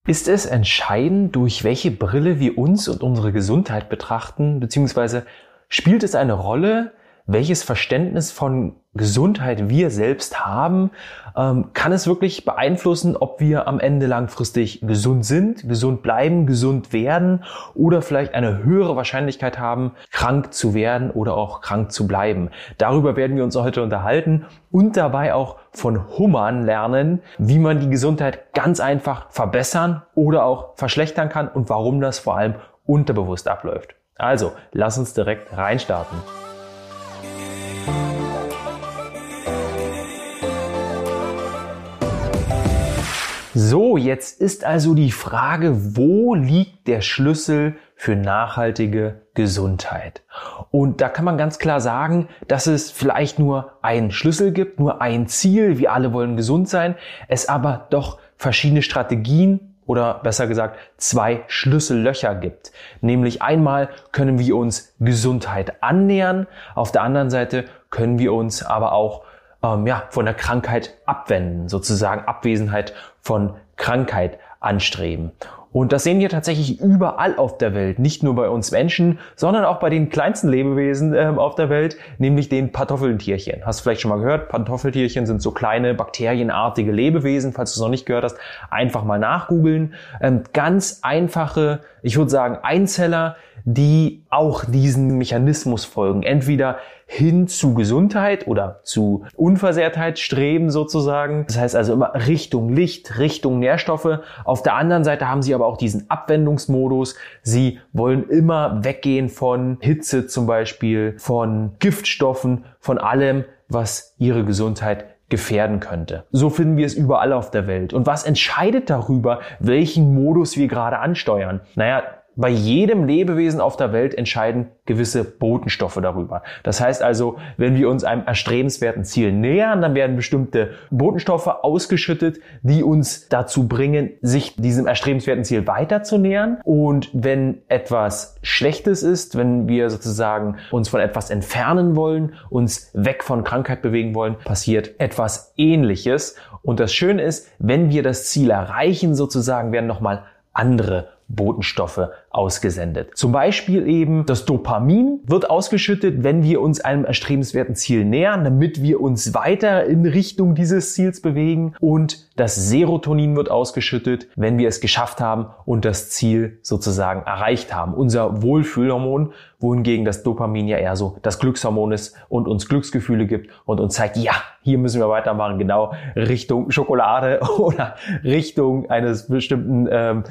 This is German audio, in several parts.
Ist es entscheidend, durch welche Brille wir uns und unsere Gesundheit betrachten, beziehungsweise spielt es eine Rolle, welches Verständnis von Gesundheit wir selbst haben? Kann es wirklich beeinflussen, ob wir am Ende langfristig gesund sind, gesund bleiben, gesund werden oder vielleicht eine höhere Wahrscheinlichkeit haben, krank zu werden oder auch krank zu bleiben? Darüber werden wir uns heute unterhalten und dabei auch von Hummern lernen, wie man die Gesundheit ganz einfach verbessern oder auch verschlechtern kann und warum das vor allem unterbewusst abläuft. Also, lass uns direkt reinstarten. So, jetzt ist also die Frage, wo liegt der Schlüssel für nachhaltige Gesundheit? Und da kann man ganz klar sagen, dass es vielleicht nur einen Schlüssel gibt, nur ein Ziel, wir alle wollen gesund sein, es aber doch verschiedene Strategien oder besser gesagt 2 Schlüssellöcher gibt. Nämlich einmal können wir uns Gesundheit annähern, auf der anderen Seite können wir uns aber auch von der Krankheit abwenden, sozusagen Abwesenheit von Krankheit anstreben. Und das sehen wir tatsächlich überall auf der Welt, nicht nur bei uns Menschen, sondern auch bei den kleinsten Lebewesen auf der Welt, nämlich den Pantoffeltierchen. Hast du vielleicht schon mal gehört? Pantoffeltierchen sind so kleine bakterienartige Lebewesen. Falls du es noch nicht gehört hast, einfach mal nachgoogeln. Ganz einfache, ich würde sagen Einzeller, die auch diesen Mechanismus folgen. Entweder hin zu Gesundheit oder zu Unversehrtheit streben sozusagen. Das heißt also immer Richtung Licht, Richtung Nährstoffe. Auf der anderen Seite haben sie aber auch diesen Abwendungsmodus. Sie wollen immer weggehen von Hitze zum Beispiel, von Giftstoffen, von allem, was ihre Gesundheit gefährden könnte. So finden wir es überall auf der Welt. Und was entscheidet darüber, welchen Modus wir gerade ansteuern? Bei jedem Lebewesen auf der Welt entscheiden gewisse Botenstoffe darüber. Das heißt also, wenn wir uns einem erstrebenswerten Ziel nähern, dann werden bestimmte Botenstoffe ausgeschüttet, die uns dazu bringen, sich diesem erstrebenswerten Ziel weiter zu nähern. Und wenn etwas Schlechtes ist, wenn wir sozusagen uns von etwas entfernen wollen, uns weg von Krankheit bewegen wollen, passiert etwas Ähnliches. Und das Schöne ist, wenn wir das Ziel erreichen, sozusagen werden nochmal andere Botenstoffe ausgesendet. Zum Beispiel eben das Dopamin wird ausgeschüttet, wenn wir uns einem erstrebenswerten Ziel nähern, damit wir uns weiter in Richtung dieses Ziels bewegen. Und das Serotonin wird ausgeschüttet, wenn wir es geschafft haben und das Ziel sozusagen erreicht haben. Unser Wohlfühlhormon, wohingegen das Dopamin ja eher so das Glückshormon ist und uns Glücksgefühle gibt und uns zeigt, ja, hier müssen wir weitermachen, genau Richtung Schokolade oder Richtung eines bestimmten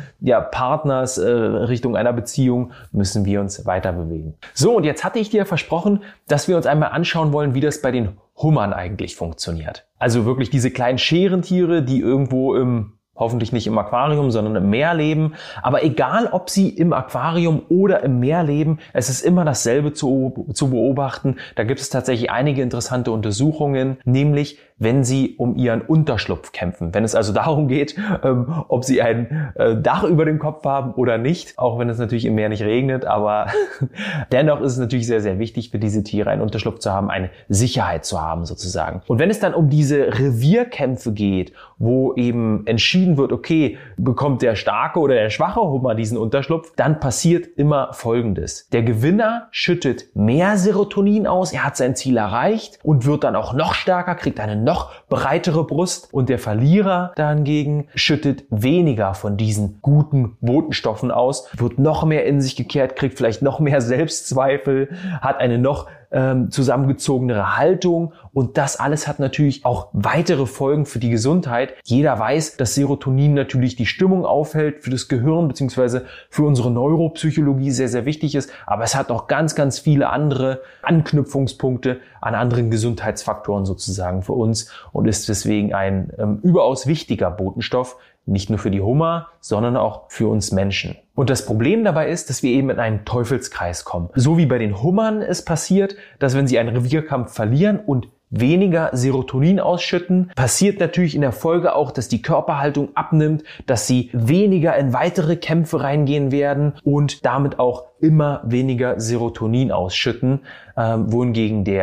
Partners, Richtung einer Beziehung müssen wir uns weiter bewegen. So, und jetzt hatte ich dir versprochen, dass wir uns einmal anschauen wollen, wie das bei den Hummern eigentlich funktioniert. Also wirklich diese kleinen Szerentiere, die irgendwo hoffentlich nicht im Aquarium, sondern im Meer leben. Aber egal, ob sie im Aquarium oder im Meer leben, es ist immer dasselbe zu beobachten. Da gibt es tatsächlich einige interessante Untersuchungen, nämlich wenn sie um ihren Unterschlupf kämpfen. Wenn es also darum geht, ob sie ein Dach über dem Kopf haben oder nicht, auch wenn es natürlich im Meer nicht regnet, aber dennoch ist es natürlich sehr, sehr wichtig für diese Tiere, einen Unterschlupf zu haben, eine Sicherheit zu haben sozusagen. Und wenn es dann um diese Revierkämpfe geht, wo eben entschieden wird, okay, bekommt der starke oder der schwache Hummer diesen Unterschlupf, dann passiert immer Folgendes. Der Gewinner schüttet mehr Serotonin aus, er hat sein Ziel erreicht und wird dann auch noch stärker, kriegt eine noch breitere Brust, und der Verlierer dahingegen schüttet weniger von diesen guten Botenstoffen aus, wird noch mehr in sich gekehrt, kriegt vielleicht noch mehr Selbstzweifel, hat eine noch zusammengezogenere Haltung, und das alles hat natürlich auch weitere Folgen für die Gesundheit. Jeder weiß, dass Serotonin natürlich die Stimmung aufhält, für das Gehirn bzw. für unsere Neuropsychologie sehr, sehr wichtig ist, aber es hat auch ganz, ganz viele andere Anknüpfungspunkte an anderen Gesundheitsfaktoren sozusagen für uns und ist deswegen ein überaus wichtiger Botenstoff, nicht nur für die Hummer, sondern auch für uns Menschen. Und das Problem dabei ist, dass wir eben in einen Teufelskreis kommen. So wie bei den Hummern es passiert, dass wenn sie einen Revierkampf verlieren und weniger Serotonin ausschütten, passiert natürlich in der Folge auch, dass die Körperhaltung abnimmt, dass sie weniger in weitere Kämpfe reingehen werden und damit auch immer weniger Serotonin ausschütten, wohingegen der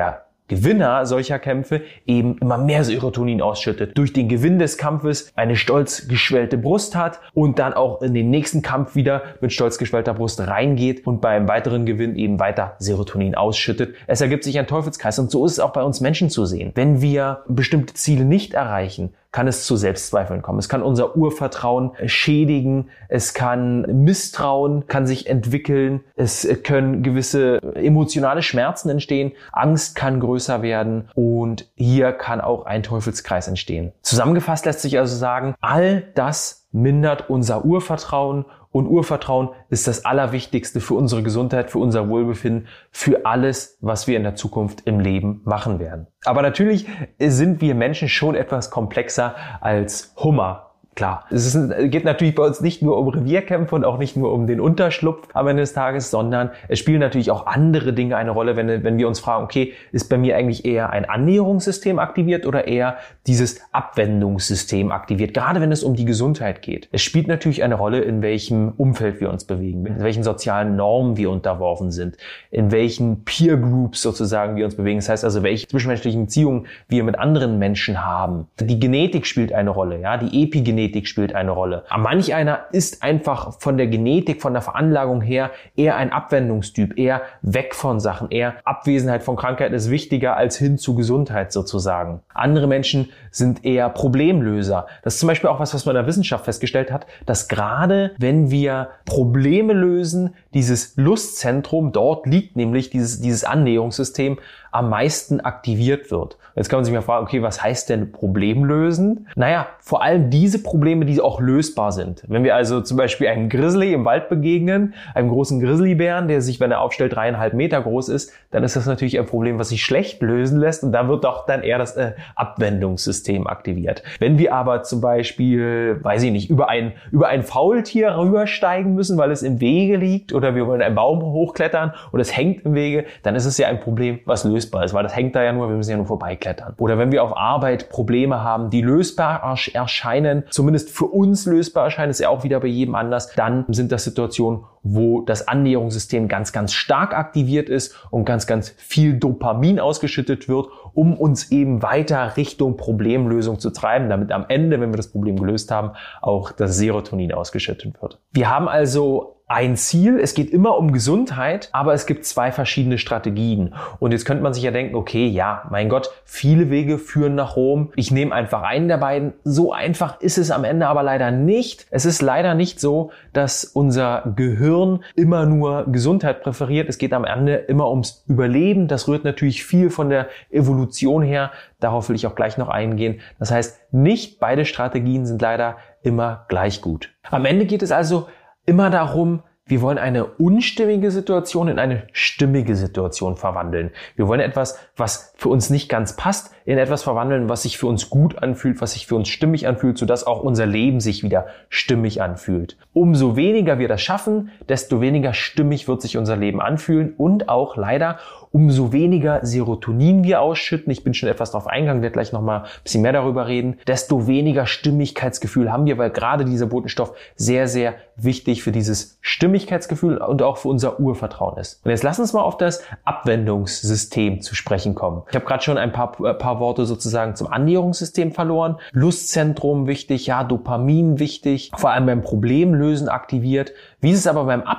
Gewinner solcher Kämpfe eben immer mehr Serotonin ausschüttet, durch den Gewinn des Kampfes eine stolz geschwellte Brust hat und dann auch in den nächsten Kampf wieder mit stolz geschwellter Brust reingeht und beim weiteren Gewinn eben weiter Serotonin ausschüttet. Es ergibt sich ein Teufelskreis und so ist es auch bei uns Menschen zu sehen. Wenn wir bestimmte Ziele nicht erreichen, kann es zu Selbstzweifeln kommen. Es kann unser Urvertrauen schädigen, es kann Misstrauen, kann sich entwickeln, es können gewisse emotionale Schmerzen entstehen, Angst kann größer werden und hier kann auch ein Teufelskreis entstehen. Zusammengefasst lässt sich also sagen, all das mindert unser Urvertrauen und Urvertrauen ist das Allerwichtigste für unsere Gesundheit, für unser Wohlbefinden, für alles, was wir in der Zukunft im Leben machen werden. Aber natürlich sind wir Menschen schon etwas komplexer als Hummer. Klar, geht natürlich bei uns nicht nur um Revierkämpfe und auch nicht nur um den Unterschlupf am Ende des Tages, sondern es spielen natürlich auch andere Dinge eine Rolle, wenn wir uns fragen, okay, ist bei mir eigentlich eher ein Annäherungssystem aktiviert oder eher dieses Abwendungssystem aktiviert, gerade wenn es um die Gesundheit geht. Es spielt natürlich eine Rolle, in welchem Umfeld wir uns bewegen, in welchen sozialen Normen wir unterworfen sind, in welchen Peer Groups sozusagen wir uns bewegen. Das heißt also, welche zwischenmenschlichen Beziehungen wir mit anderen Menschen haben. Die Genetik spielt eine Rolle, ja, die Epigenetik spielt eine Rolle. Aber manch einer ist einfach von der Genetik, von der Veranlagung her eher ein Abwendungstyp, eher weg von Sachen, eher Abwesenheit von Krankheit ist wichtiger als hin zu Gesundheit sozusagen. Andere Menschen sind eher Problemlöser. Das ist zum Beispiel auch was man in der Wissenschaft festgestellt hat, dass gerade wenn wir Probleme lösen, dieses Lustzentrum, dort liegt nämlich dieses Annäherungssystem, am meisten aktiviert wird. Jetzt kann man sich mal fragen, okay, was heißt denn Problem lösen? Naja, vor allem diese Probleme, die auch lösbar sind. Wenn wir also zum Beispiel einem Grizzly im Wald begegnen, einem großen Grizzlybären, der sich, wenn er aufstellt, 3,5 Meter groß ist, dann ist das natürlich ein Problem, was sich schlecht lösen lässt und da wird doch dann eher das Abwendungssystem aktiviert. Wenn wir aber zum Beispiel, weiß ich nicht, über ein Faultier rübersteigen müssen, weil es im Wege liegt oder wir wollen einen Baum hochklettern und es hängt im Wege, dann ist es ja ein Problem, was lösbar ist, weil das hängt da ja nur, wir müssen ja nur vorbeiklettern. Oder wenn wir auf Arbeit Probleme haben, die lösbar erscheinen, zumindest für uns lösbar erscheinen, ist ja auch wieder bei jedem anders, dann sind das Situationen, wo das Annäherungssystem ganz, ganz stark aktiviert ist und ganz, ganz viel Dopamin ausgeschüttet wird, um uns eben weiter Richtung Problemlösung zu treiben, damit am Ende, wenn wir das Problem gelöst haben, auch das Serotonin ausgeschüttet wird. Wir haben also ein Ziel, es geht immer um Gesundheit, aber es gibt zwei verschiedene Strategien. Und jetzt könnte man sich ja denken, okay, ja, mein Gott, viele Wege führen nach Rom. Ich nehme einfach einen der beiden. So einfach ist es am Ende aber leider nicht. Es ist leider nicht so, dass unser Gehirn immer nur Gesundheit präferiert. Es geht am Ende immer ums Überleben. Das rührt natürlich viel von der Evolution her. Darauf will ich auch gleich noch eingehen. Das heißt, nicht beide Strategien sind leider immer gleich gut. Am Ende geht es also immer darum, wir wollen eine unstimmige Situation in eine stimmige Situation verwandeln. Wir wollen etwas, was für uns nicht ganz passt, in etwas verwandeln, was sich für uns gut anfühlt, was sich für uns stimmig anfühlt, sodass auch unser Leben sich wieder stimmig anfühlt. Umso weniger wir das schaffen, desto weniger stimmig wird sich unser Leben anfühlen und auch leider umso weniger Serotonin wir ausschütten. Ich bin schon etwas darauf eingegangen, werde gleich nochmal ein bisschen mehr darüber reden. Desto weniger Stimmigkeitsgefühl haben wir, weil gerade dieser Botenstoff sehr, sehr wichtig für dieses Stimmigkeitsgefühl und auch für unser Urvertrauen ist. Und jetzt lass uns mal auf das Abwendungssystem zu sprechen kommen. Ich habe gerade schon ein paar Worte sozusagen zum Annäherungssystem verloren. Lustzentrum wichtig, ja, Dopamin wichtig, vor allem beim Problemlösen aktiviert. Wie ist es aber beim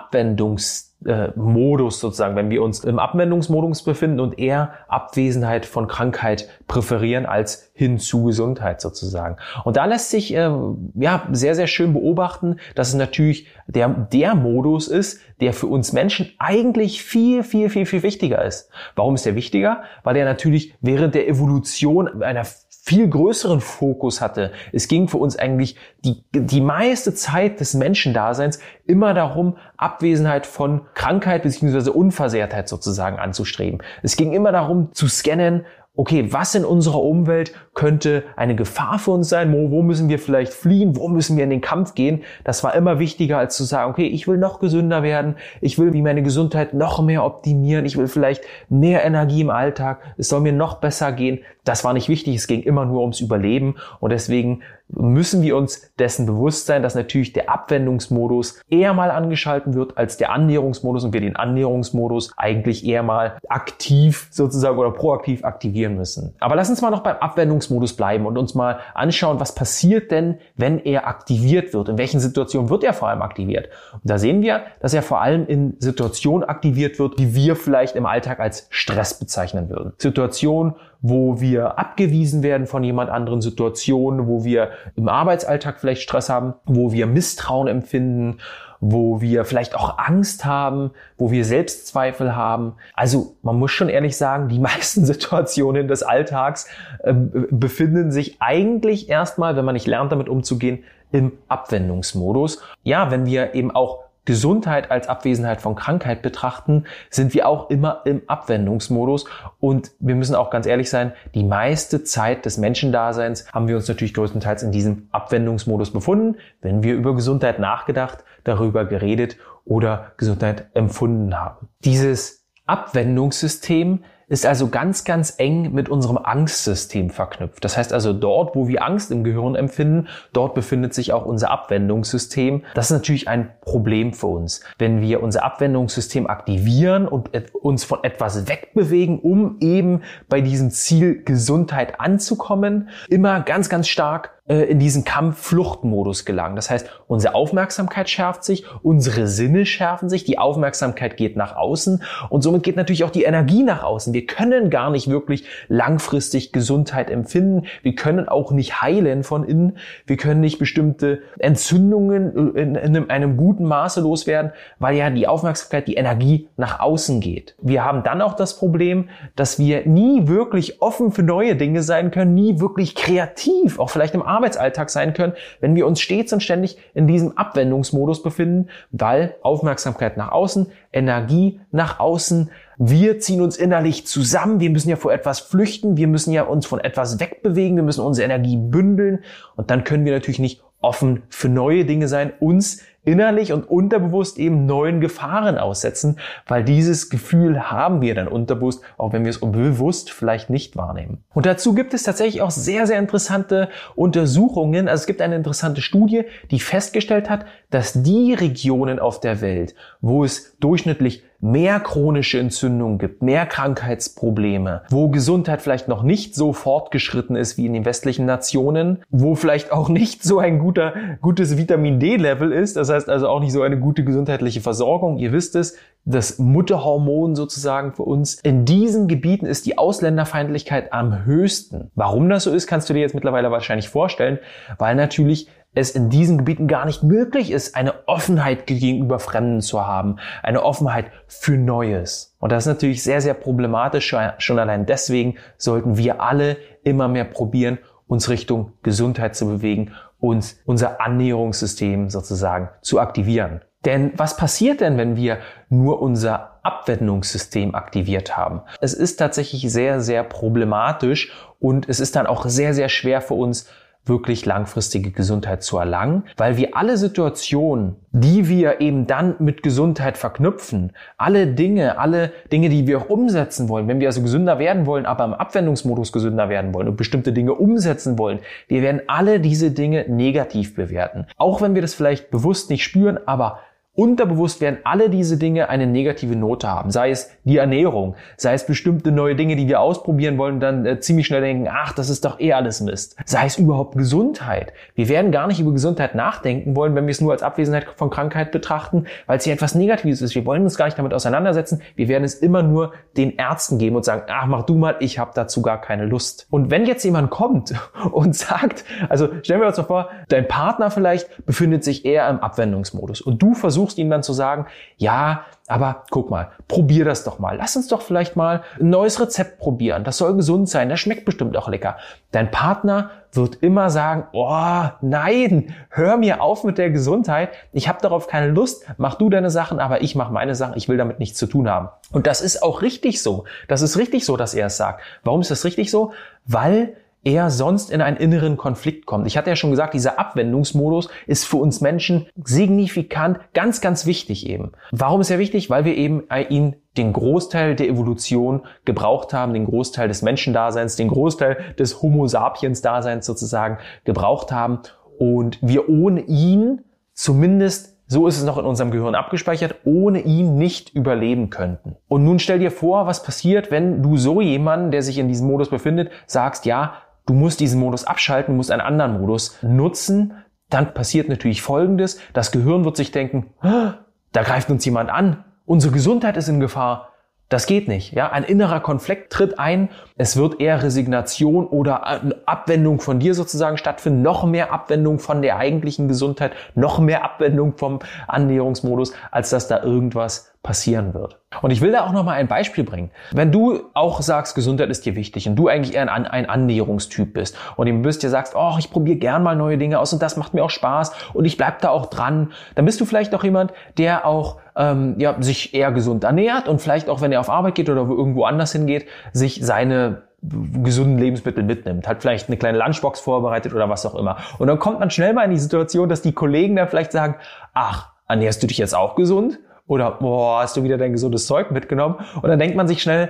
Abwendungsmodus sozusagen, wenn wir uns im Abwendungsmodus befinden und eher Abwesenheit von Krankheit präferieren als hin zu Gesundheit sozusagen. Und da lässt sich sehr, sehr schön beobachten, dass es natürlich der Modus ist, der für uns Menschen eigentlich viel, viel, viel, viel wichtiger ist. Warum ist der wichtiger? Weil der natürlich während der Evolution einer viel größeren Fokus hatte. Es ging für uns eigentlich die meiste Zeit des Menschendaseins immer darum, Abwesenheit von Krankheit bzw. Unversehrtheit sozusagen anzustreben. Es ging immer darum zu scannen, okay, was in unserer Umwelt könnte eine Gefahr für uns sein? Wo müssen wir vielleicht fliehen? Wo müssen wir in den Kampf gehen? Das war immer wichtiger, als zu sagen, okay, ich will noch gesünder werden. Ich will meine Gesundheit noch mehr optimieren. Ich will vielleicht mehr Energie im Alltag. Es soll mir noch besser gehen. Das war nicht wichtig. Es ging immer nur ums Überleben. Und deswegen müssen wir uns dessen bewusst sein, dass natürlich der Abwendungsmodus eher mal angeschalten wird als der Annäherungsmodus und wir den Annäherungsmodus eigentlich eher mal aktiv sozusagen oder proaktiv aktivieren müssen. Aber lass uns mal noch beim Abwendungsmodus bleiben und uns mal anschauen, was passiert denn, wenn er aktiviert wird? In welchen Situationen wird er vor allem aktiviert? Und da sehen wir, dass er vor allem in Situationen aktiviert wird, die wir vielleicht im Alltag als Stress bezeichnen würden. Situationen, wo wir abgewiesen werden von jemand anderen, Situationen, wo wir im Arbeitsalltag vielleicht Stress haben, wo wir Misstrauen empfinden, wo wir vielleicht auch Angst haben, wo wir Selbstzweifel haben. Also man muss schon ehrlich sagen, die meisten Situationen des Alltags befinden sich eigentlich erstmal, wenn man nicht lernt, damit umzugehen, im Abwendungsmodus. Ja, wenn wir eben auch Gesundheit als Abwesenheit von Krankheit betrachten, sind wir auch immer im Abwendungsmodus. Und wir müssen auch ganz ehrlich sein, die meiste Zeit des Menschendaseins haben wir uns natürlich größtenteils in diesem Abwendungsmodus befunden, wenn wir über Gesundheit nachgedacht, darüber geredet oder Gesundheit empfunden haben. Dieses Abwendungssystem ist also ganz, ganz eng mit unserem Angstsystem verknüpft. Das heißt also, dort, wo wir Angst im Gehirn empfinden, dort befindet sich auch unser Abwendungssystem. Das ist natürlich ein Problem für uns. Wenn wir unser Abwendungssystem aktivieren und uns von etwas wegbewegen, um eben bei diesem Ziel Gesundheit anzukommen, immer ganz, ganz stark in diesen Kampf-Flucht-Modus gelangen. Das heißt, unsere Aufmerksamkeit schärft sich, unsere Sinne schärfen sich, die Aufmerksamkeit geht nach außen und somit geht natürlich auch die Energie nach außen. Wir können gar nicht wirklich langfristig Gesundheit empfinden. Wir können auch nicht heilen von innen. Wir können nicht bestimmte Entzündungen in einem guten Maße loswerden, weil ja die Aufmerksamkeit, die Energie nach außen geht. Wir haben dann auch das Problem, dass wir nie wirklich offen für neue Dinge sein können, nie wirklich kreativ, auch vielleicht im Arbeitsalltag sein können, wenn wir uns stets und ständig in diesem Abwendungsmodus befinden, weil Aufmerksamkeit nach außen, Energie nach außen, wir ziehen uns innerlich zusammen, wir müssen ja vor etwas flüchten, wir müssen ja uns von etwas wegbewegen, wir müssen unsere Energie bündeln und dann können wir natürlich nicht offen für neue Dinge sein, uns innerlich und unterbewusst eben neuen Gefahren aussetzen, weil dieses Gefühl haben wir dann unterbewusst, auch wenn wir es bewusst vielleicht nicht wahrnehmen. Und dazu gibt es tatsächlich auch sehr, sehr interessante Untersuchungen. Also es gibt eine interessante Studie, die festgestellt hat, dass die Regionen auf der Welt, wo es durchschnittlich mehr chronische Entzündungen gibt, mehr Krankheitsprobleme, wo Gesundheit vielleicht noch nicht so fortgeschritten ist wie in den westlichen Nationen, wo vielleicht auch nicht so ein gutes Vitamin-D-Level ist, das heißt also auch nicht so eine gute gesundheitliche Versorgung. Ihr wisst es, das Mutterhormon sozusagen für uns. In diesen Gebieten ist die Ausländerfeindlichkeit am höchsten. Warum das so ist, kannst du dir jetzt mittlerweile wahrscheinlich vorstellen, weil natürlich es in diesen Gebieten gar nicht möglich ist, eine Offenheit gegenüber Fremden zu haben, eine Offenheit für Neues. Und das ist natürlich sehr, sehr problematisch. Schon allein deswegen sollten wir alle immer mehr probieren, uns Richtung Gesundheit zu bewegen, uns unser Annäherungssystem sozusagen zu aktivieren. Denn was passiert denn, wenn wir nur unser Abwendungssystem aktiviert haben? Es ist tatsächlich sehr, sehr problematisch und es ist dann auch sehr, sehr schwer für uns, wirklich langfristige Gesundheit zu erlangen, weil wir alle Situationen, die wir eben dann mit Gesundheit verknüpfen, alle Dinge, die wir auch umsetzen wollen, wenn wir also gesünder werden wollen, aber im Abwendungsmodus gesünder werden wollen und bestimmte Dinge umsetzen wollen, wir werden alle diese Dinge negativ bewerten. Auch wenn wir das vielleicht bewusst nicht spüren, aber unterbewusst werden alle diese Dinge eine negative Note haben. Sei es die Ernährung, sei es bestimmte neue Dinge, die wir ausprobieren wollen und dann ziemlich schnell denken, ach, das ist doch eh alles Mist. Sei es überhaupt Gesundheit. Wir werden gar nicht über Gesundheit nachdenken wollen, wenn wir es nur als Abwesenheit von Krankheit betrachten, weil es hier etwas Negatives ist. Wir wollen uns gar nicht damit auseinandersetzen. Wir werden es immer nur den Ärzten geben und sagen, ach, mach du mal, ich habe dazu gar keine Lust. Und wenn jetzt jemand kommt und sagt, also stellen wir uns doch vor, dein Partner vielleicht befindet sich eher im Abwendungsmodus und du versuchst ihm dann zu sagen, ja, aber guck mal, probier das doch mal. Lass uns doch vielleicht mal ein neues Rezept probieren. Das soll gesund sein, das schmeckt bestimmt auch lecker. Dein Partner wird immer sagen, oh nein, hör mir auf mit der Gesundheit. Ich habe darauf keine Lust. Mach du deine Sachen, aber ich mache meine Sachen. Ich will damit nichts zu tun haben. Und das ist auch richtig so. Das ist richtig so, dass er es sagt. Warum ist das richtig so? Weil er sonst in einen inneren Konflikt kommt. Ich hatte ja schon gesagt, dieser Abwendungsmodus ist für uns Menschen signifikant, ganz, ganz wichtig eben. Warum ist er wichtig? Weil wir eben ihn den Großteil der Evolution gebraucht haben, den Großteil des Menschendaseins, den Großteil des Homo sapiens Daseins sozusagen gebraucht haben und wir ohne ihn, zumindest so ist es noch in unserem Gehirn abgespeichert, ohne ihn nicht überleben könnten. Und nun stell dir vor, was passiert, wenn du so jemanden, der sich in diesem Modus befindet, sagst, ja, du musst diesen Modus abschalten, du musst einen anderen Modus nutzen. Dann passiert natürlich Folgendes. Das Gehirn wird sich denken, da greift uns jemand an. Unsere Gesundheit ist in Gefahr. Das geht nicht. Ja, ein innerer Konflikt tritt ein. Es wird eher Resignation oder eine Abwendung von dir sozusagen stattfinden. Noch mehr Abwendung von der eigentlichen Gesundheit, noch mehr Abwendung vom Annäherungsmodus, als dass da irgendwas passieren wird. Und ich will da auch noch mal ein Beispiel bringen. Wenn du auch sagst, Gesundheit ist dir wichtig und du eigentlich eher ein Annäherungstyp bist und eben bist, dir sagst, oh, ich probiere gern mal neue Dinge aus und das macht mir auch Spaß und ich bleib da auch dran, dann bist du vielleicht auch jemand, der auch sich eher gesund ernährt und vielleicht auch, wenn er auf Arbeit geht oder irgendwo anders hingeht, sich seine gesunden Lebensmittel mitnimmt, hat vielleicht eine kleine Lunchbox vorbereitet oder was auch immer. Und dann kommt man schnell mal in die Situation, dass die Kollegen dann vielleicht sagen, ach, ernährst du dich jetzt auch gesund? Oder, boah, hast du wieder dein gesundes Zeug mitgenommen? Und dann denkt man sich schnell,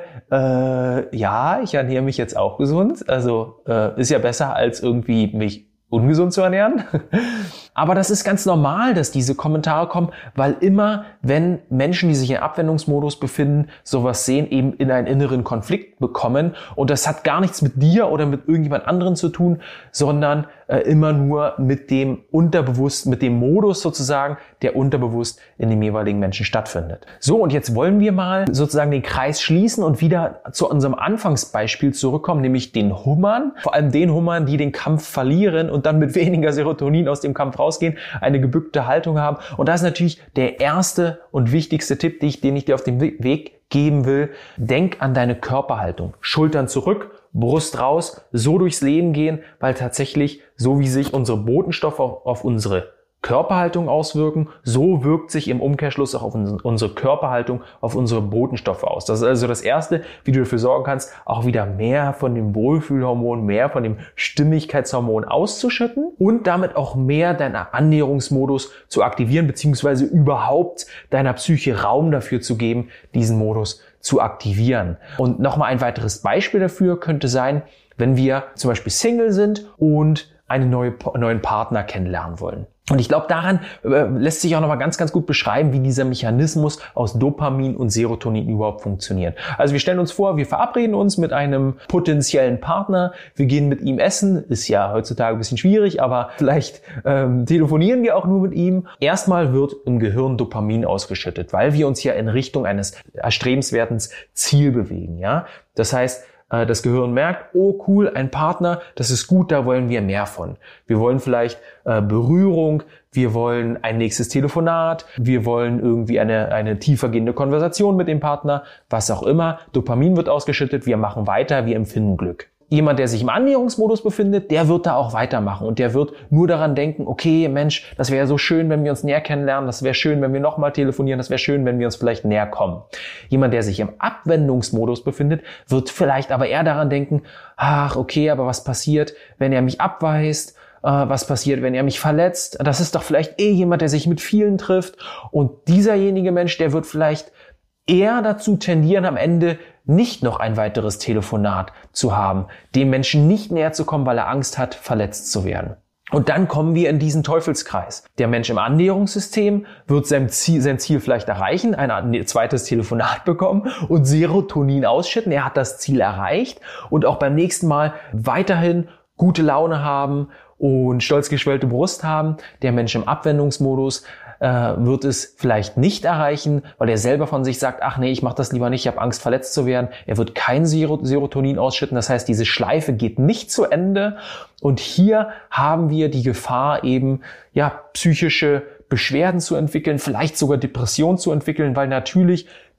ja, ich ernähre mich jetzt auch gesund. Also ist ja besser, als irgendwie mich ungesund zu ernähren. Aber das ist ganz normal, dass diese Kommentare kommen, weil immer, wenn Menschen, die sich in Abwendungsmodus befinden, sowas sehen, eben in einen inneren Konflikt bekommen. Und das hat gar nichts mit dir oder mit irgendjemand anderen zu tun, sondern immer nur mit dem Unterbewusst, mit dem Modus sozusagen, der unterbewusst in dem jeweiligen Menschen stattfindet. So, und jetzt wollen wir mal sozusagen den Kreis schließen und wieder zu unserem Anfangsbeispiel zurückkommen, nämlich den Hummern. Vor allem den Hummern, die den Kampf verlieren und dann mit weniger Serotonin aus dem Kampf rausgehen, eine gebückte Haltung haben. Und das ist natürlich der erste und wichtigste Tipp, den ich dir auf den Weg geben will. Denk an deine Körperhaltung. Schultern zurück, Brust raus, so durchs Leben gehen, weil tatsächlich, so wie sich unsere Botenstoffe auf unsere Körperhaltung auswirken, so wirkt sich im Umkehrschluss auch auf unsere Körperhaltung, auf unsere Botenstoffe aus. Das ist also das Erste, wie du dafür sorgen kannst, auch wieder mehr von dem Wohlfühlhormon, mehr von dem Stimmigkeitshormon auszuschütten und damit auch mehr deinen Annäherungsmodus zu aktivieren, beziehungsweise überhaupt deiner Psyche Raum dafür zu geben, diesen Modus zu aktivieren. Und nochmal ein weiteres Beispiel dafür könnte sein, wenn wir zum Beispiel Single sind und einen neuen Partner kennenlernen wollen. Und ich glaube, daran lässt sich auch nochmal ganz, ganz gut beschreiben, wie dieser Mechanismus aus Dopamin und Serotonin überhaupt funktioniert. Also wir stellen uns vor, wir verabreden uns mit einem potenziellen Partner, wir gehen mit ihm essen, ist ja heutzutage ein bisschen schwierig, aber vielleicht telefonieren wir auch nur mit ihm. Erstmal wird im Gehirn Dopamin ausgeschüttet, weil wir uns ja in Richtung eines erstrebenswerten Ziels bewegen. Ja, das heißt, das Gehirn merkt, oh cool, ein Partner, das ist gut, da wollen wir mehr von. Wir wollen vielleicht Berührung, wir wollen ein nächstes Telefonat, wir wollen irgendwie eine tiefergehende Konversation mit dem Partner, was auch immer. Dopamin wird ausgeschüttet, wir machen weiter, wir empfinden Glück. Jemand, der sich im Annäherungsmodus befindet, der wird da auch weitermachen und der wird nur daran denken, okay, Mensch, das wäre so schön, wenn wir uns näher kennenlernen, das wäre schön, wenn wir nochmal telefonieren, das wäre schön, wenn wir uns vielleicht näher kommen. Jemand, der sich im Abwendungsmodus befindet, wird vielleicht aber eher daran denken, ach, okay, aber was passiert, wenn er mich abweist? Was passiert, wenn er mich verletzt? Das ist doch vielleicht jemand, der sich mit vielen trifft. Und dieserjenige Mensch, der wird vielleicht eher dazu tendieren, am Ende nicht noch ein weiteres Telefonat zu haben, dem Menschen nicht näher zu kommen, weil er Angst hat, verletzt zu werden. Und dann kommen wir in diesen Teufelskreis. Der Mensch im Annäherungssystem wird sein Ziel vielleicht erreichen, ein zweites Telefonat bekommen und Serotonin ausschütten. Er hat das Ziel erreicht und auch beim nächsten Mal weiterhin gute Laune haben und stolz geschwellte Brust haben. Der Mensch im Abwendungsmodus wird es vielleicht nicht erreichen, weil er selber von sich sagt, ach nee, ich mache das lieber nicht, ich habe Angst, verletzt zu werden. Er wird kein Serotonin ausschütten, das heißt, diese Schleife geht nicht zu Ende. Und hier haben wir die Gefahr eben, psychische Beschwerden zu entwickeln, vielleicht sogar Depressionen zu entwickeln, weil natürlich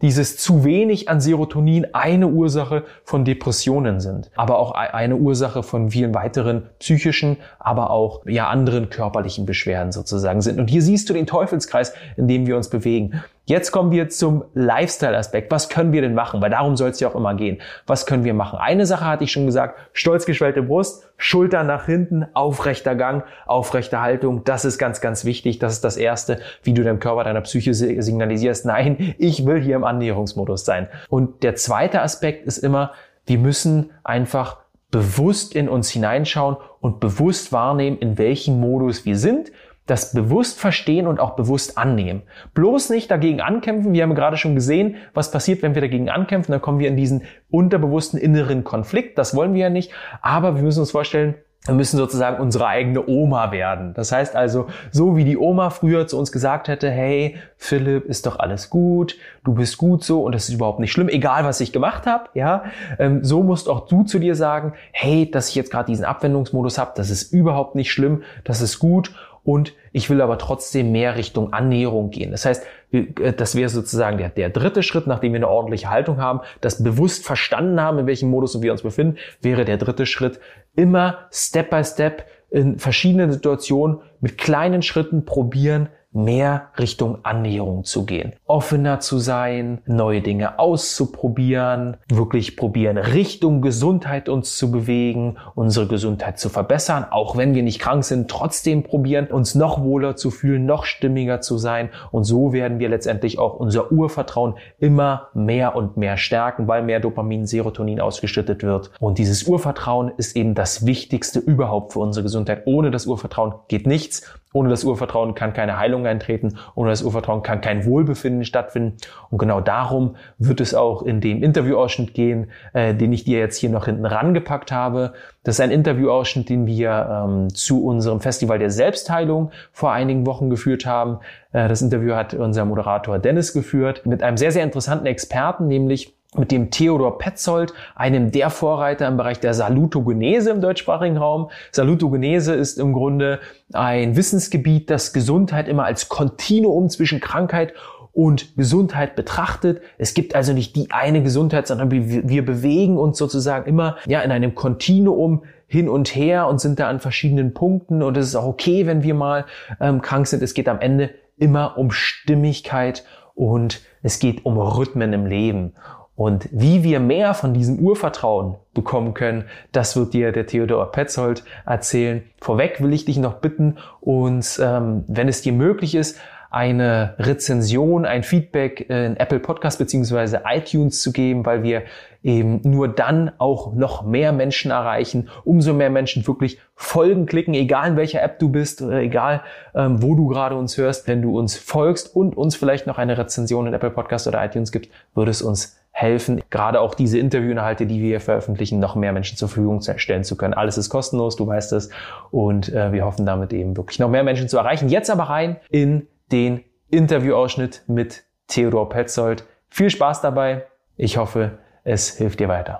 dieses zu wenig an Serotonin eine Ursache von Depressionen sind, aber auch eine Ursache von vielen weiteren psychischen, aber auch anderen körperlichen Beschwerden sozusagen sind. Und hier siehst du den Teufelskreis, in dem wir uns bewegen. Jetzt kommen wir zum Lifestyle-Aspekt. Was können wir denn machen? Weil darum soll es ja auch immer gehen. Was können wir machen? Eine Sache hatte ich schon gesagt, stolz geschwellte Brust, Schultern nach hinten, aufrechter Gang, aufrechte Haltung. Das ist ganz, ganz wichtig. Das ist das Erste, wie du deinem Körper, deiner Psyche signalisierst, nein, ich will hier im Annäherungsmodus sein. Und der zweite Aspekt ist immer, wir müssen einfach bewusst in uns hineinschauen und bewusst wahrnehmen, in welchem Modus wir sind, das bewusst verstehen und auch bewusst annehmen. Bloß nicht dagegen ankämpfen. Wir haben gerade schon gesehen, was passiert, wenn wir dagegen ankämpfen. Dann kommen wir in diesen unterbewussten inneren Konflikt. Das wollen wir ja nicht. Aber wir müssen uns vorstellen, wir müssen sozusagen unsere eigene Oma werden. Das heißt also, so wie die Oma früher zu uns gesagt hätte, hey, Philipp, ist doch alles gut, du bist gut so und das ist überhaupt nicht schlimm, egal was ich gemacht habe, ja, so musst auch du zu dir sagen, hey, dass ich jetzt gerade diesen Abwendungsmodus habe, das ist überhaupt nicht schlimm, das ist gut. Und ich will aber trotzdem mehr Richtung Annäherung gehen. Das heißt, das wäre sozusagen der dritte Schritt, nachdem wir eine ordentliche Haltung haben, das bewusst verstanden haben, in welchem Modus wir uns befinden, wäre der dritte Schritt, immer Step by Step in verschiedenen Situationen mit kleinen Schritten probieren, mehr Richtung Annäherung zu gehen. Offener zu sein, neue Dinge auszuprobieren, wirklich probieren, Richtung Gesundheit uns zu bewegen, unsere Gesundheit zu verbessern, auch wenn wir nicht krank sind, trotzdem probieren, uns noch wohler zu fühlen, noch stimmiger zu sein. Und so werden wir letztendlich auch unser Urvertrauen immer mehr und mehr stärken, weil mehr Dopamin, Serotonin ausgeschüttet wird. Und dieses Urvertrauen ist eben das Wichtigste überhaupt für unsere Gesundheit. Ohne das Urvertrauen geht nichts. Ohne das Urvertrauen kann keine Heilung eintreten. Ohne das Urvertrauen kann kein Wohlbefinden stattfinden. Und genau darum wird es auch in dem Interviewausschnitt gehen, den ich dir jetzt hier noch hinten rangepackt habe. Das ist ein Interviewausschnitt, den wir zu unserem Festival der Selbstheilung vor einigen Wochen geführt haben. Das Interview hat unser Moderator Dennis geführt mit einem sehr, sehr interessanten Experten, nämlich mit dem Theodor Petzold, einem der Vorreiter im Bereich der Salutogenese im deutschsprachigen Raum. Salutogenese ist im Grunde ein Wissensgebiet, das Gesundheit immer als Kontinuum zwischen Krankheit und Gesundheit betrachtet. Es gibt also nicht die eine Gesundheit, sondern wir bewegen uns sozusagen immer in einem Kontinuum hin und her und sind da an verschiedenen Punkten. Und es ist auch okay, wenn wir mal krank sind. Es geht am Ende immer um Stimmigkeit und es geht um Rhythmen im Leben. Und wie wir mehr von diesem Urvertrauen bekommen können, das wird dir der Theodor Petzold erzählen. Vorweg will ich dich noch bitten, uns, wenn es dir möglich ist, eine Rezension, ein Feedback in Apple Podcast bzw. iTunes zu geben, weil wir eben nur dann auch noch mehr Menschen erreichen, umso mehr Menschen wirklich Folgen klicken, egal in welcher App du bist, egal wo du gerade uns hörst. Wenn du uns folgst und uns vielleicht noch eine Rezension in Apple Podcast oder iTunes gibst, würde es uns helfen, gerade auch diese Interviewinhalte, die wir hier veröffentlichen, noch mehr Menschen zur Verfügung stellen zu können. Alles ist kostenlos, du weißt es. Und wir hoffen damit eben wirklich noch mehr Menschen zu erreichen. Jetzt aber rein in den Interviewausschnitt mit Theodor Petzold. Viel Spaß dabei. Ich hoffe, es hilft dir weiter.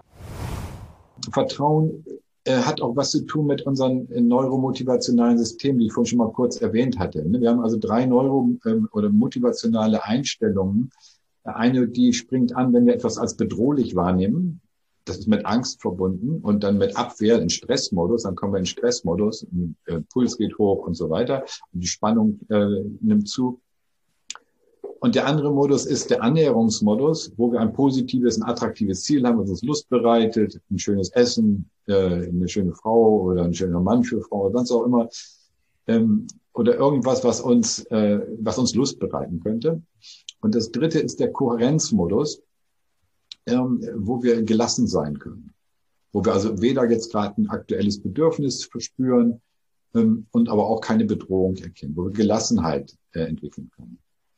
Vertrauen hat auch was zu tun mit unseren neuromotivationalen Systemen, die ich vorhin schon mal kurz erwähnt hatte. Wir haben also 3 oder motivationale Einstellungen. Eine, die springt an, wenn wir etwas als bedrohlich wahrnehmen. Das ist mit Angst verbunden und dann mit Abwehr in Stressmodus. Dann kommen wir in Stressmodus, Puls geht hoch und so weiter. Und die Spannung nimmt zu. Und der andere Modus ist der Annäherungsmodus, wo wir ein positives, ein attraktives Ziel haben, was uns Lust bereitet, ein schönes Essen, eine schöne Frau oder ein schöner Mann für Frau oder sonst auch immer. Oder irgendwas, was uns Lust bereiten könnte. Und das dritte ist der Kohärenzmodus, wo wir gelassen sein können. Wo wir also weder jetzt gerade ein aktuelles Bedürfnis verspüren und aber auch keine Bedrohung erkennen, wo wir Gelassenheit entwickeln können.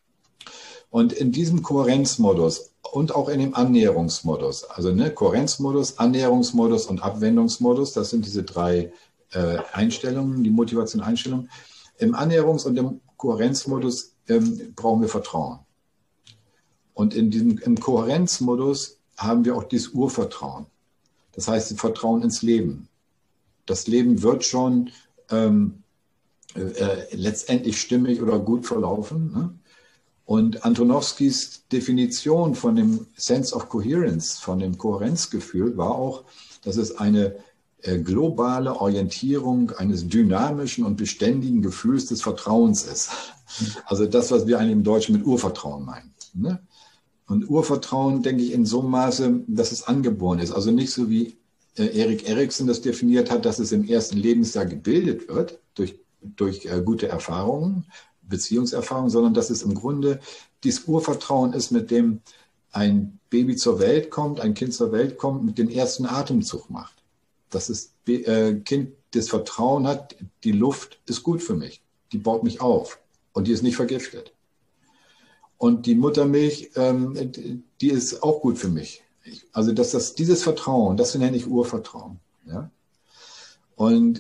Und in diesem Kohärenzmodus und auch in dem Annäherungsmodus, also Kohärenzmodus, Annäherungsmodus und Abwendungsmodus, das sind diese 3 Einstellungen, die Motivation-Einstellungen. Im Annäherungs- und im Kohärenzmodus brauchen wir Vertrauen. Und im Kohärenzmodus haben wir auch dieses Urvertrauen. Das heißt, Vertrauen ins Leben. Das Leben wird schon letztendlich stimmig oder gut verlaufen. Ne? Und Antonowskis Definition von dem Sense of Coherence, von dem Kohärenzgefühl, war auch, dass es eine globale Orientierung eines dynamischen und beständigen Gefühls des Vertrauens ist. Also das, was wir eigentlich im Deutschen mit Urvertrauen meinen. Ne? Und Urvertrauen, denke ich, in so einem Maße, dass es angeboren ist. Also nicht so wie Erik Erikson das definiert hat, dass es im ersten Lebensjahr gebildet wird durch gute Erfahrungen, Beziehungserfahrungen, sondern dass es im Grunde dieses Urvertrauen ist, mit dem ein Baby zur Welt kommt, ein Kind zur Welt kommt, mit dem ersten Atemzug macht. Dass das Kind das Vertrauen hat, die Luft ist gut für mich, die baut mich auf und die ist nicht vergiftet. Und die Muttermilch, die ist auch gut für mich. Also dieses Vertrauen, das nenne ich Urvertrauen. Ja? Und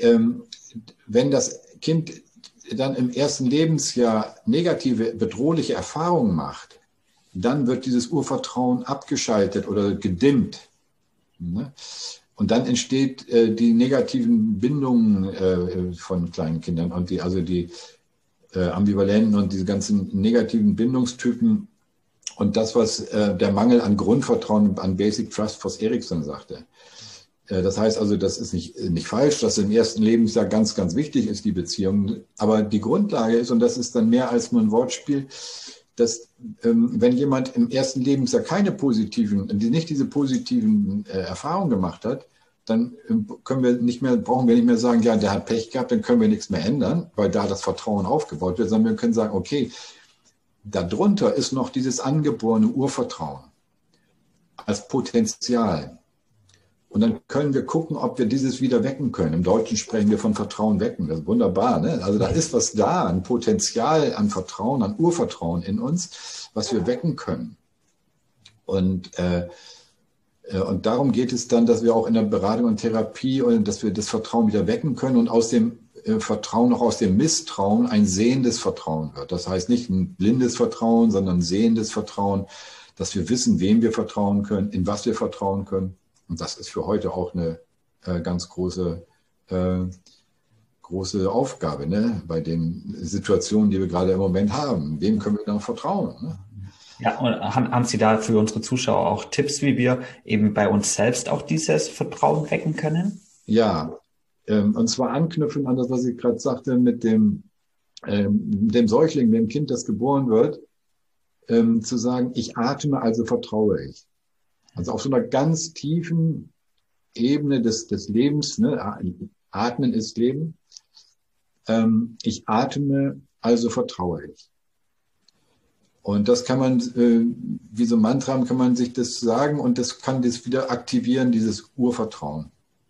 wenn das Kind dann im ersten Lebensjahr negative, bedrohliche Erfahrungen macht, dann wird dieses Urvertrauen abgeschaltet oder gedimmt. Ne? Und dann entsteht die negativen Bindungen von kleinen Kindern und die Ambivalenten und diese ganzen negativen Bindungstypen und das, was der Mangel an Grundvertrauen, an Basic Trust, was Erikson sagte. Das heißt also, das ist nicht falsch, dass im ersten Lebensjahr ganz, ganz wichtig ist, die Beziehung. Aber die Grundlage ist, und das ist dann mehr als nur ein Wortspiel, dass wenn jemand im ersten Lebensjahr nicht diese positiven Erfahrungen gemacht hat, dann brauchen wir nicht mehr sagen, ja, der hat Pech gehabt, dann können wir nichts mehr ändern, weil da das Vertrauen aufgebaut wird, sondern wir können sagen, okay, darunter ist noch dieses angeborene Urvertrauen als Potenzial. Und dann können wir gucken, ob wir dieses wieder wecken können. Im Deutschen sprechen wir von Vertrauen wecken. Das ist wunderbar. Ne? Also da ist was da, ein Potenzial an Vertrauen, an Urvertrauen in uns, was wir wecken können. Und darum geht es dann, dass wir auch in der Beratung und Therapie und dass wir das Vertrauen wieder wecken können und aus dem Vertrauen, auch aus dem Misstrauen, ein sehendes Vertrauen wird. Das heißt nicht ein blindes Vertrauen, sondern ein sehendes Vertrauen, dass wir wissen, wem wir vertrauen können, in was wir vertrauen können. Und das ist für heute auch eine ganz große Aufgabe, ne? Bei den Situationen, die wir gerade im Moment haben. Wem können wir dann vertrauen? Ne? Ja, und haben Sie da für unsere Zuschauer auch Tipps, wie wir eben bei uns selbst auch dieses Vertrauen wecken können? Ja, und zwar anknüpfen an das, was ich gerade sagte, mit dem Säugling, dem Kind, das geboren wird, zu sagen, ich atme, also vertraue ich. Also auf so einer ganz tiefen Ebene des Lebens, ne? Atmen ist Leben. Ich atme, also vertraue ich. Und das kann man, wie so ein Mantra, kann man sich das sagen und das kann das wieder aktivieren, dieses Urvertrauen.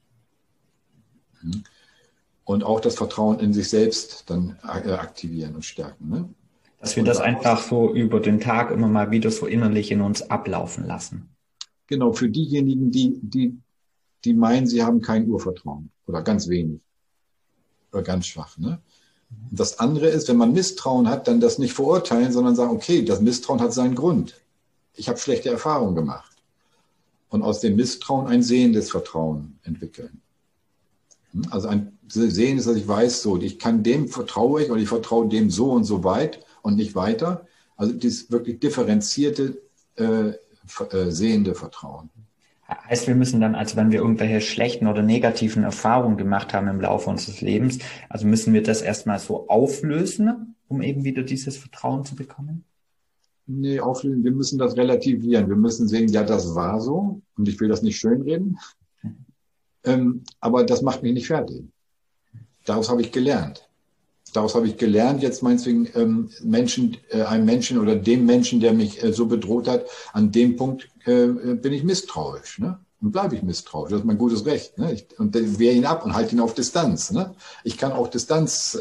Und auch das Vertrauen in sich selbst dann aktivieren und stärken. Ne? Dass wir das einfach so über den Tag immer mal wieder so innerlich in uns ablaufen lassen. Genau, für diejenigen, die meinen, sie haben kein Urvertrauen oder ganz wenig oder ganz schwach. Ne? Und das andere ist, wenn man Misstrauen hat, dann das nicht verurteilen, sondern sagen, okay, das Misstrauen hat seinen Grund. Ich habe schlechte Erfahrungen gemacht. Und aus dem Misstrauen ein sehendes Vertrauen entwickeln. Also ein sehendes, dass ich weiß, so, ich kann dem vertraue ich oder ich vertraue dem so und so weit und nicht weiter. Also dieses wirklich differenzierte sehende Vertrauen. Heißt, wir müssen dann, also wenn wir irgendwelche schlechten oder negativen Erfahrungen gemacht haben im Laufe unseres Lebens, also müssen wir das erstmal so auflösen, um eben wieder dieses Vertrauen zu bekommen? Nee, auflösen, wir müssen das relativieren. Wir müssen sehen, ja, das war so und ich will das nicht schönreden, aber das macht mich nicht fertig. Daraus habe ich gelernt. Daraus habe ich gelernt, jetzt meinetwegen einem Menschen oder dem Menschen, der mich so bedroht hat, an dem Punkt bin ich misstrauisch. Ne? Und bleibe ich misstrauisch. Das ist mein gutes Recht. Ne? Und wehre ihn ab und halte ihn auf Distanz. Ne? Ich kann auch Distanz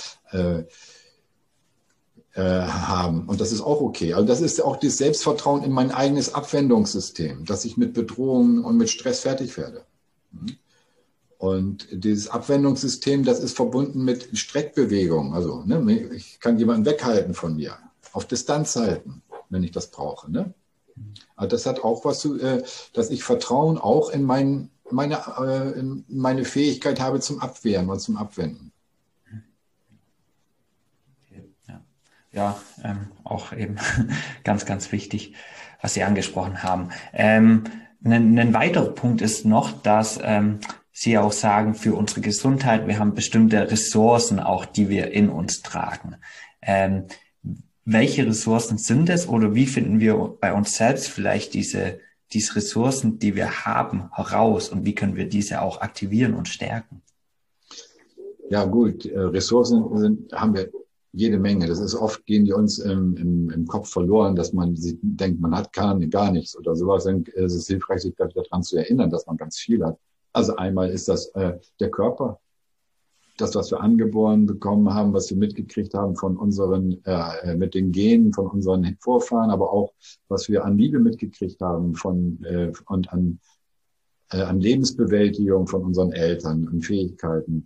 haben. Und das ist auch okay. Also das ist auch das Selbstvertrauen in mein eigenes Abwendungssystem, dass ich mit Bedrohungen und mit Stress fertig werde. Und dieses Abwendungssystem, das ist verbunden mit Streckbewegung. Also ne, ich kann jemanden weghalten von mir, auf Distanz halten, wenn ich das brauche. Ne? Aber das hat auch was zu, dass ich Vertrauen auch in meine Fähigkeit habe zum Abwehren und zum Abwenden. Ja. Ja, auch eben ganz, ganz wichtig, was Sie angesprochen haben. Ein weiterer Punkt ist noch, dass Sie auch sagen, für unsere Gesundheit, wir haben bestimmte Ressourcen auch, die wir in uns tragen. Welche Ressourcen sind es oder wie finden wir bei uns selbst vielleicht diese Ressourcen, die wir haben, heraus und wie können wir diese auch aktivieren und stärken? Ja gut, Ressourcen haben wir jede Menge. Das ist oft, gehen die uns im Kopf verloren, dass man denkt, man hat gar nichts oder sowas. Dann ist es hilfreich, sich daran zu erinnern, dass man ganz viel hat. Also einmal ist das der Körper, das, was wir angeboren bekommen haben, was wir mitgekriegt haben von unseren, mit den Genen von unseren Vorfahren, aber auch, was wir an Liebe mitgekriegt haben und an Lebensbewältigung von unseren Eltern, an Fähigkeiten,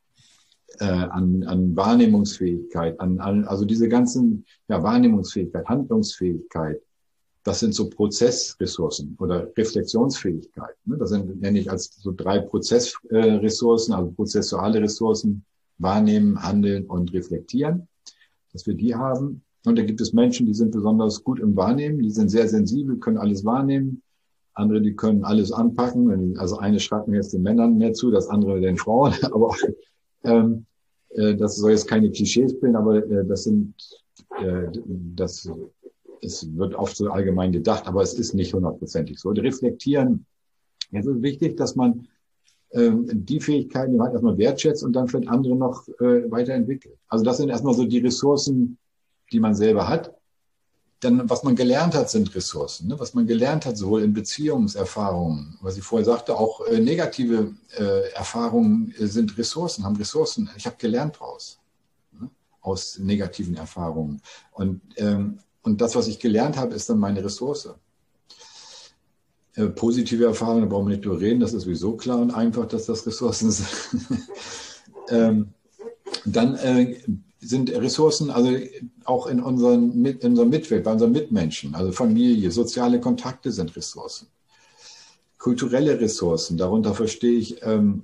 an Wahrnehmungsfähigkeit, also diese ganzen, Wahrnehmungsfähigkeit, Handlungsfähigkeit, das sind so Prozessressourcen oder Reflexionsfähigkeit. Ne? Das nenne ich als so 3 Prozessressourcen, also prozessuale Ressourcen, wahrnehmen, handeln und reflektieren, dass wir die haben. Und da gibt es Menschen, die sind besonders gut im Wahrnehmen, die sind sehr sensibel, können alles wahrnehmen. Andere, die können alles anpacken. Also eine schreibt mir jetzt den Männern mehr zu, das andere den Frauen. Aber das soll jetzt keine Klischees bilden, aber es wird oft so allgemein gedacht, aber es ist nicht 100%ig so. Reflektieren, es ist wichtig, dass man die Fähigkeiten, die man erstmal wertschätzt und dann für andere noch weiterentwickelt. Also das sind erstmal so die Ressourcen, die man selber hat. Dann, was man gelernt hat, sind Ressourcen. Ne? Was man gelernt hat, sowohl in Beziehungserfahrungen, was ich vorher sagte, auch negative Erfahrungen sind Ressourcen, haben Ressourcen. Ich habe gelernt draus, ne? Aus negativen Erfahrungen. Und das, was ich gelernt habe, ist dann meine Ressource. Positive Erfahrungen, da brauchen wir nicht drüber reden, das ist sowieso klar und einfach, dass das Ressourcen sind. Dann sind Ressourcen, also auch in unserer Mitwelt, bei unseren Mitmenschen, also Familie, soziale Kontakte sind Ressourcen. Kulturelle Ressourcen, darunter verstehe ich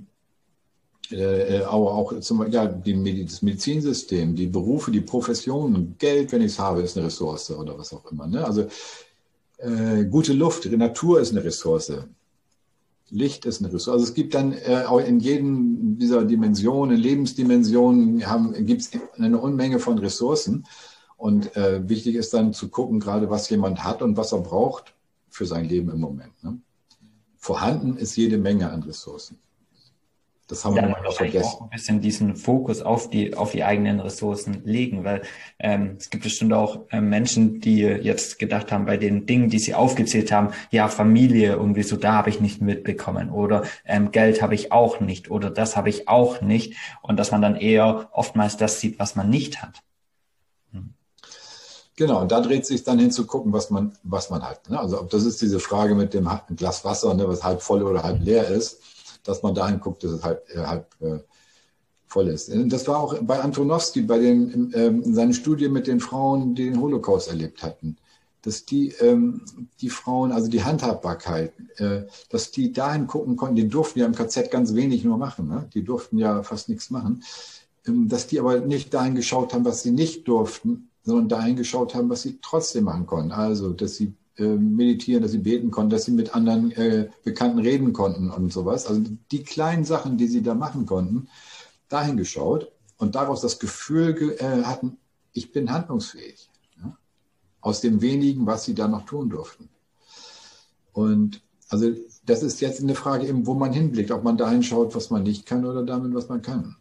auch das Medizinsystem, die Berufe, die Professionen, Geld, wenn ich es habe, ist eine Ressource oder was auch immer. Ne? Also gute Luft, die Natur ist eine Ressource. Licht ist eine Ressource. Also es gibt dann auch in jedem dieser Dimensionen, Lebensdimensionen, gibt es eine Unmenge von Ressourcen. Und wichtig ist dann zu gucken, gerade was jemand hat und was er braucht für sein Leben im Moment. Ne? Vorhanden ist jede Menge an Ressourcen. Das haben wir manchmal vergessen. Auch ein bisschen diesen Fokus auf die eigenen Ressourcen legen, weil es gibt bestimmt auch Menschen, die jetzt gedacht haben, bei den Dingen, die sie aufgezählt haben, ja, Familie irgendwie so, da habe ich nicht mitbekommen oder Geld habe ich auch nicht oder das habe ich auch nicht und dass man dann eher oftmals das sieht, was man nicht hat. Genau, und da dreht sich dann hin zu gucken, was man hat. Ne? Also ob das ist diese Frage mit dem Glas Wasser, ne, was halb voll oder halb leer ist, dass man dahin guckt, dass es halb voll ist. Das war auch bei Antonowski, in seiner Studie mit den Frauen, die den Holocaust erlebt hatten, dass die Frauen, also die Handhabbarkeit, dass die dahin gucken konnten, die durften ja im KZ ganz wenig nur machen, ne? Die durften ja fast nichts machen, dass die aber nicht dahin geschaut haben, was sie nicht durften, sondern dahin geschaut haben, was sie trotzdem machen konnten. Also, dass sie meditieren, dass sie beten konnten, dass sie mit anderen Bekannten reden konnten und sowas. Also die kleinen Sachen, die sie da machen konnten, dahin geschaut und daraus das Gefühl hatten, ich bin handlungsfähig. Ja? Aus dem wenigen, was sie da noch tun durften. Und also das ist jetzt eine Frage, eben, wo man hinblickt, ob man dahin schaut, was man nicht kann oder damit, was man kann.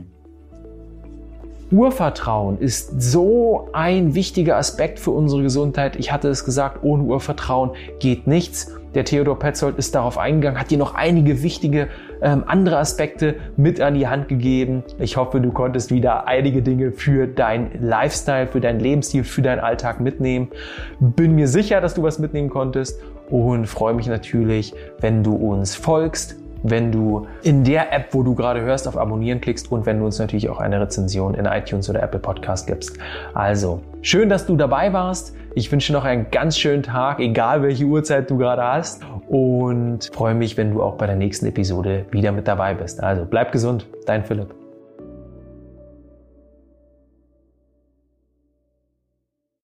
Urvertrauen ist so ein wichtiger Aspekt für unsere Gesundheit. Ich hatte es gesagt, ohne Urvertrauen geht nichts. Der Theodor Petzold ist darauf eingegangen, hat dir noch einige wichtige andere Aspekte mit an die Hand gegeben. Ich hoffe, du konntest wieder einige Dinge für dein Lifestyle, für deinen Lebensstil, für deinen Alltag mitnehmen. Bin mir sicher, dass du was mitnehmen konntest und freue mich natürlich, wenn du uns folgst, wenn du in der App, wo du gerade hörst, auf Abonnieren klickst und wenn du uns natürlich auch eine Rezension in iTunes oder Apple Podcast gibst. Also, schön, dass du dabei warst. Ich wünsche dir noch einen ganz schönen Tag, egal welche Uhrzeit du gerade hast und freue mich, wenn du auch bei der nächsten Episode wieder mit dabei bist. Also, bleib gesund, dein Philipp.